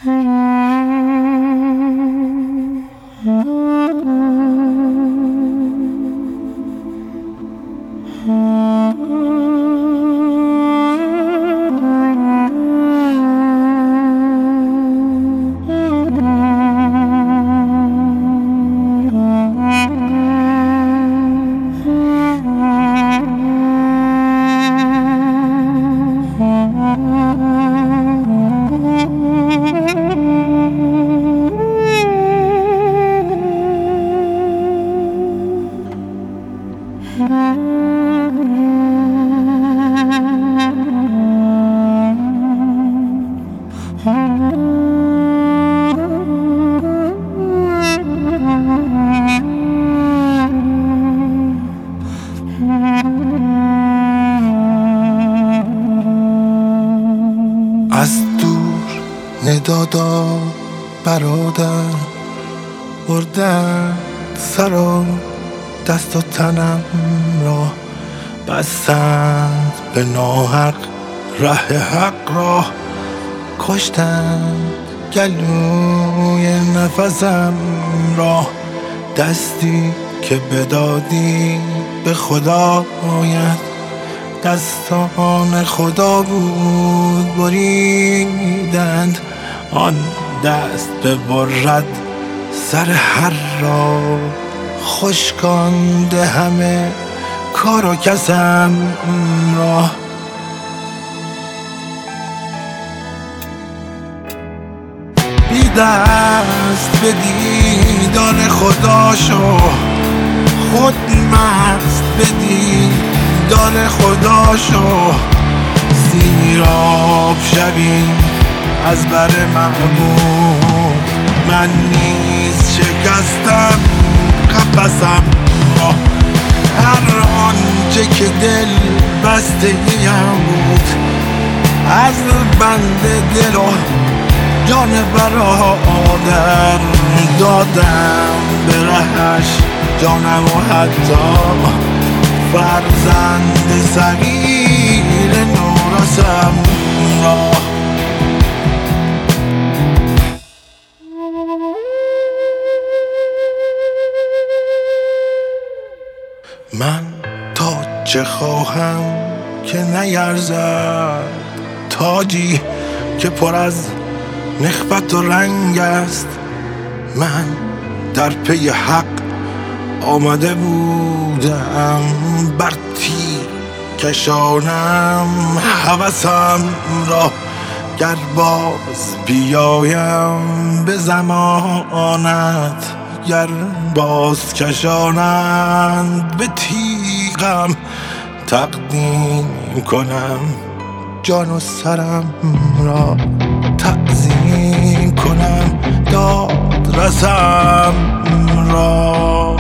از دور ندادا برادر بردن سر و دست و تنم را، بستند به ناحق ره حق را، کشتند گلوی نفسم را. دستی که بدادی به خدا آید، دستان خدا بود بریدند. آن دست ببرد سر هر را، خشکانده همه کار و کسم را. بی دست به دیدار خدا شو، خود مست به دیدار خدا شو. سیراب شوی از بر محبوب، من نیز شکستم قفسم را. هر آنچه که دل بسته ایم بود، از بند دل و جان برادر دادم به رهش جانم و حتی فرزند صغیر نورسم را. من تا چه خواهم که نیرزد، تاجی که پر از نخوت و رنگ است. من در پی حق آمده بودم، بر تیر کشانم هوسم را. گر باز بیایم به زمانت، گر باز کشانند به تیغم، تقدیم کنم جان و سرم را. تعظیم کنم داد رسم را.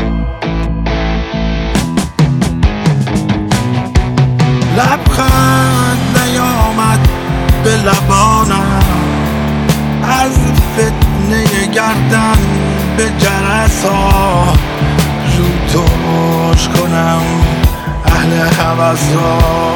لبخند نیامد به لبانم، از فتنه گردن به جرس ها. رو ترش کنم اهل هوس را،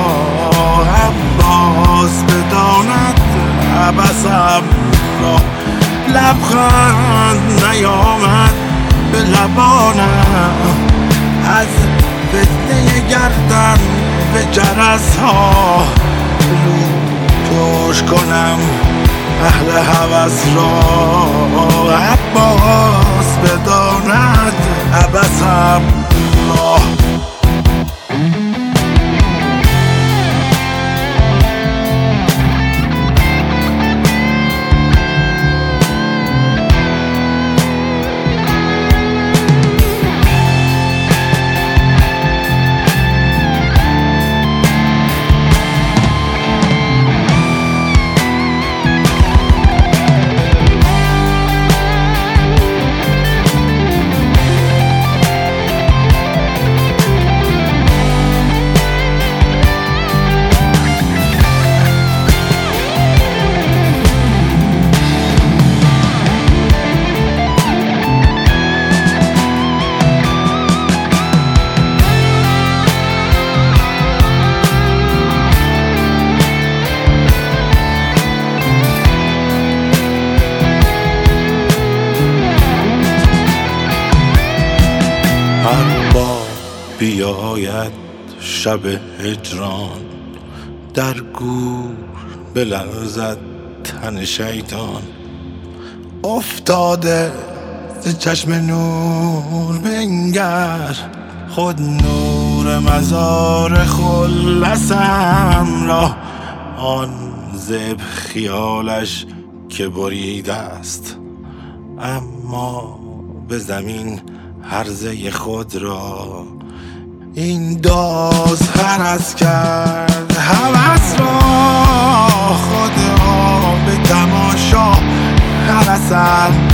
عباس بداند عبسم را. لبخند نیامد به لبانم، از فتنه گردن به جرس ها. رو ترش کنم اهل هوس را، عباس بداند عبسم را. شاید شب هجران در گور بلرزد تن شیطان. افتاده ز چشم نور بنگر، خود نور مزار خلصم را. آن زب خیالش که بریده است، اما به زمین هرزه خود را. این داز هرس کرد هوس را، خود را به تماشا هرسم.